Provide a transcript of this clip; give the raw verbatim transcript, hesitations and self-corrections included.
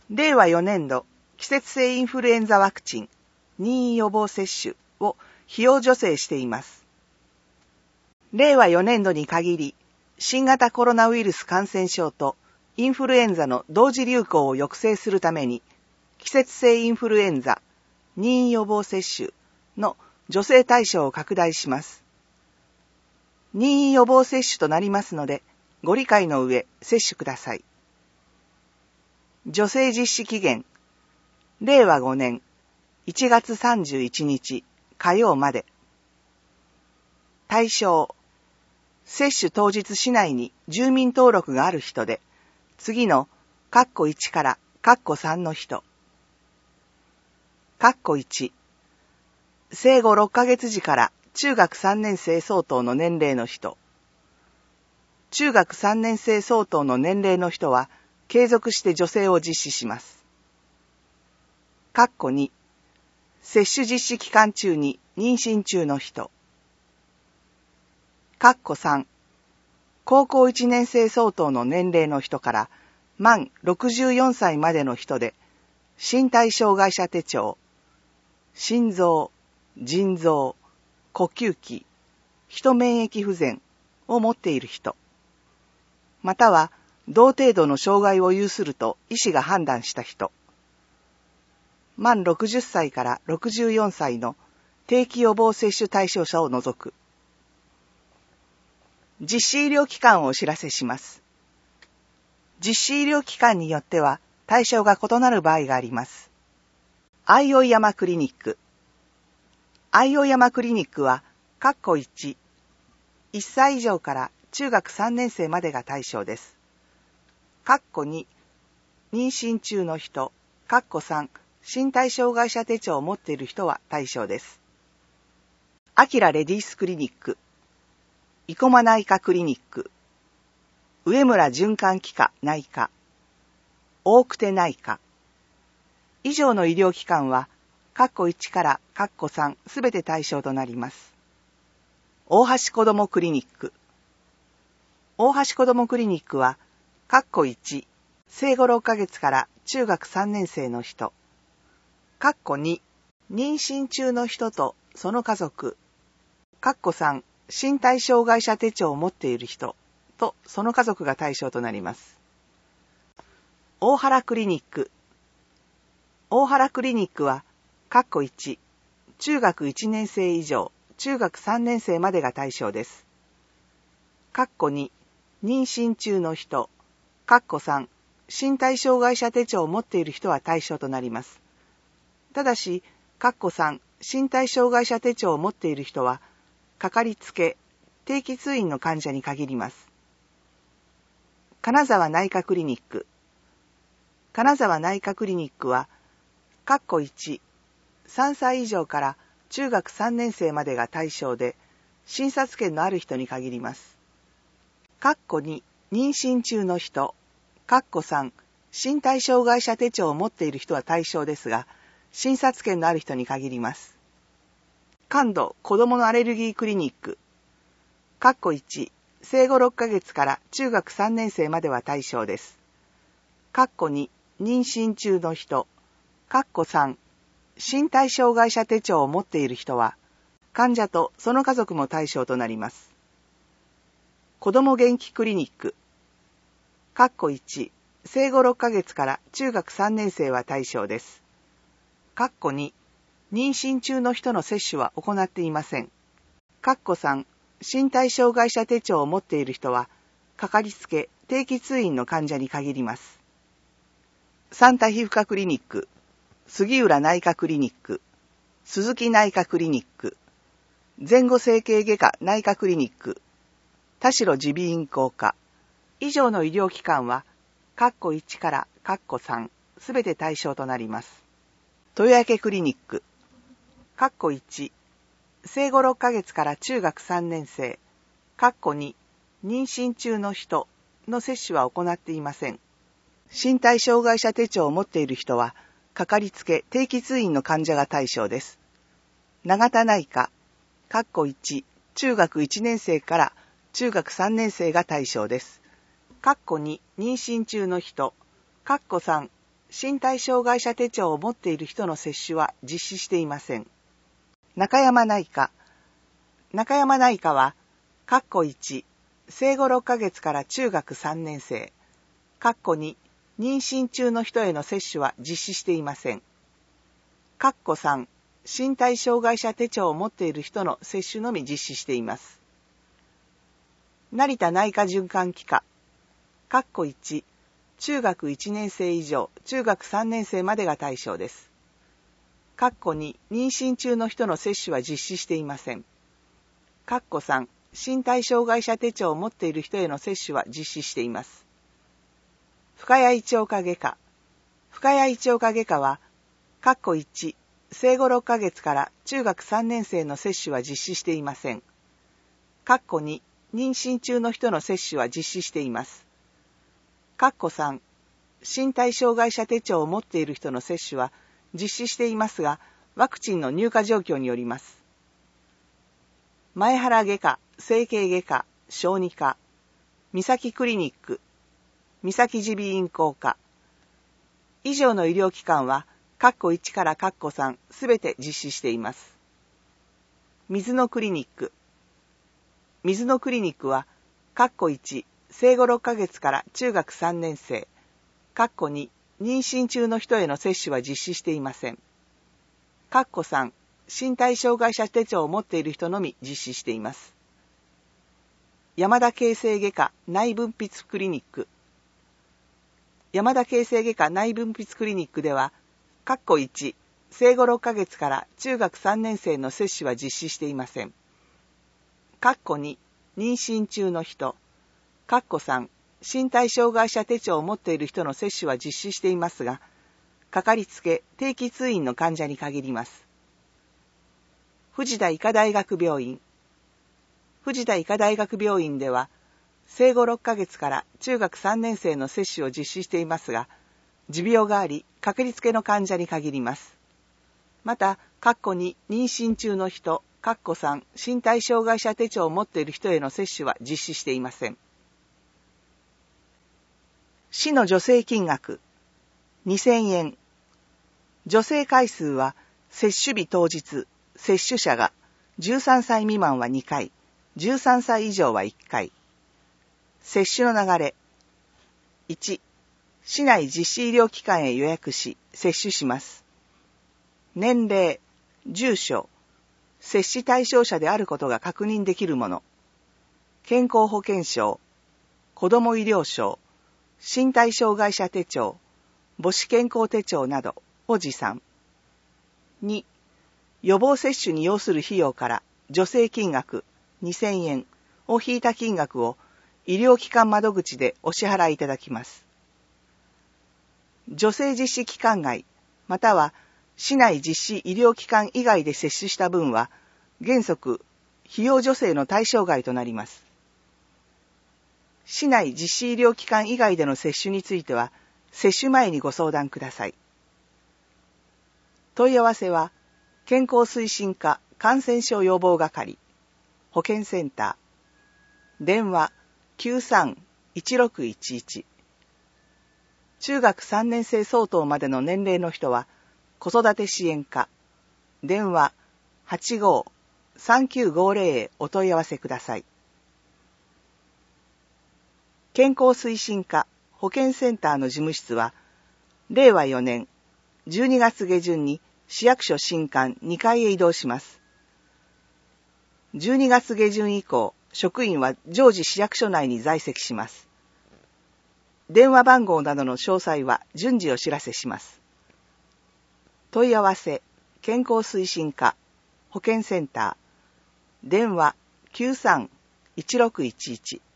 れいわよねんど季節性インフルエンザワクチン任意予防接種を費用助成しています。れいわよねんどに限り、新型コロナウイルス感染症とインフルエンザの同時流行を抑制するために、季節性インフルエンザ任意予防接種の助成対象を拡大します。任意予防接種となりますので、ご理解の上、接種ください。助成実施期限、れいわごねんいちがつさんじゅういちにち火曜まで。対象、接種当日市内に住民登録がある人で、次の括弧いちから括弧さんの人。括弧いち、生後ろっかげつ時から中学さんねん生相当の年齢の人。中学さんねん生相当の年齢の人は継続して助成を実施します。括弧に、接種実施期間中に妊娠中の人。括弧さん、高校いちねん生相当の年齢の人から満ろくじゅうよんさいまでの人で、身体障害者手帳、心臓、腎臓、呼吸器、人免疫不全を持っている人、または同程度の障害を有すると医師が判断した人、満ろくじゅっさいからろくじゅうよんさいの定期予防接種対象者を除く。実施医療機関をお知らせします。実施医療機関によっては対象が異なる場合があります。相生山クリニック。相生山クリニックは、括弧いち、いっさい以上から中学さんねん生までが対象です。括弧に、妊娠中の人、括弧さん、身体障害者手帳を持っている人は対象です。アキラレディースクリニック。生駒内科クリニック、上村循環器科内科、大久手内科。以上の医療機関は、括弧いちから括弧さんすべて対象となります。大橋子どもクリニック。大橋子どもクリニックは、括弧いち、生後ろっかげつから中学さんねん生の人。括弧に、妊娠中の人とその家族。括弧さん、身体障害者手帳を持っている人とその家族が対象となります。大原クリニック。大原クリニックは、括弧いち、中学いちねん生以上、中学さんねん生までが対象です。括弧に、妊娠中の人、括弧さん、身体障害者手帳を持っている人は対象となります。ただし、括弧さん、身体障害者手帳を持っている人は、かかりつけ、定期通院の患者に限ります。金沢内科クリニック。金沢内科クリニックは、括弧いち、さんさい以上から中学さんねん生までが対象で、診察券のある人に限ります。括弧に、妊娠中の人、括弧さん、身体障害者手帳を持っている人は対象ですが、診察券のある人に限ります。感度子どものアレルギークリニック。括弧いち、生後ろっかげつから中学さんねん生までは対象です。括弧に、妊娠中の人。括弧さん、身体障害者手帳を持っている人は、患者とその家族も対象となります。子ども元気クリニック。括弧いち、生後ろっかげつから中学さんねん生は対象です。括弧に、妊娠中の人の接種は行っていません。括弧さん、身体障害者手帳を持っている人は、かかりつけ、定期通院の患者に限ります。三田皮膚科クリニック、杉浦内科クリニック、鈴木内科クリニック、前後整形外科内科クリニック、田代耳鼻咽喉科。以上の医療機関は、括弧いちから括弧さん、すべて対象となります。豊明クリニック。括弧いち、生後ろっかげつから中学さんねん生、括弧に、妊娠中の人の接種は行っていません。身体障害者手帳を持っている人は、かかりつけ定期通院の患者が対象です。永田内科、括弧いち、中学いちねん生から中学さんねん生が対象です。括弧に、妊娠中の人、括弧さん、 身体障害者手帳を持っている人の接種は実施していません。中山内科。中山内科は、カッコいち、生後ろっかげつから中学さんねん生、カッコに、妊娠中の人への接種は実施していません。カッコさん、身体障害者手帳を持っている人の接種のみ実施しています。成田内科循環器科。カッコいち、中学いちねん生以上、中学さんねん生までが対象です。カッコに、妊娠中の人の接種は実施していません。カッコさん、身体障害者手帳を持っている人への接種は実施しています。深谷胃腸科外科。深谷胃腸科外科は、カッコいち、生後ろっかげつから中学さんねん生の接種は実施していません。カッコに、妊娠中の人の接種は実施しています。カッコさん、身体障害者手帳を持っている人の接種は実施していますが、ワクチンの入荷状況によります。前原外科、整形外科、小児科、三崎クリニック、三崎耳鼻咽喉科。以上の医療機関は、カッコいちからカッコさんすべて実施しています。水野クリニック。水野クリニックは、カッコいち、生後ろっかげつから中学さんねん生、カッコに、妊娠中の人への接種は実施していません。カッコさん、身体障害者手帳を持っている人のみ実施しています。山田形成外科内分泌クリニック。山田形成外科内分泌クリニックでは、カッコいち、生後ろっかげつから中学さんねん生の接種は実施していません。カッコに、妊娠中の人、カッコさん、身体障害者手帳を持っている人の接種は実施していますが、かかりつけ、定期通院の患者に限ります。藤田医科大学病院。藤田医科大学病院では、生後ろっかげつから中学さんねん生の接種を実施していますが、持病があり、かかりつけの患者に限ります。また、カッコに妊娠中の人、カッコさん、身体障害者手帳を持っている人への接種は実施していません。市の助成金額、にせんえん。助成回数は、接種日当日、接種者がじゅうさんさい未満はにかい、じゅうさんさい以上はいっかい。接種の流れ。いち、市内実施医療機関へ予約し、接種します。年齢、住所、接種対象者であることが確認できるもの。健康保険証、子ども医療証、身体障害者手帳、母子健康手帳などを持参。に、予防接種に要する費用から助成金額にせんえんを引いた金額を医療機関窓口でお支払いいただきます。助成実施期間外、または市内実施医療機関以外で接種した分は、原則、費用助成の対象外となります。市内実施医療機関以外での接種については、接種前にご相談ください。問い合わせは、健康推進課感染症予防係、保健センター、電話 きゅうさんいちろくいちいち。中学さんねん生相当までの年齢の人は、子育て支援課、電話 はちごーさんきゅうごぜろ へお問い合わせください。健康推進課保健センターの事務室は、れいわよねんじゅうにがつげじゅんに市役所新館にかいへ移動します。じゅうにがつげじゅん以降、職員は常時市役所内に在籍します。電話番号などの詳細は順次お知らせします。問い合わせ、健康推進課、保健センター、電話 きゅうさんいちろくいちいち。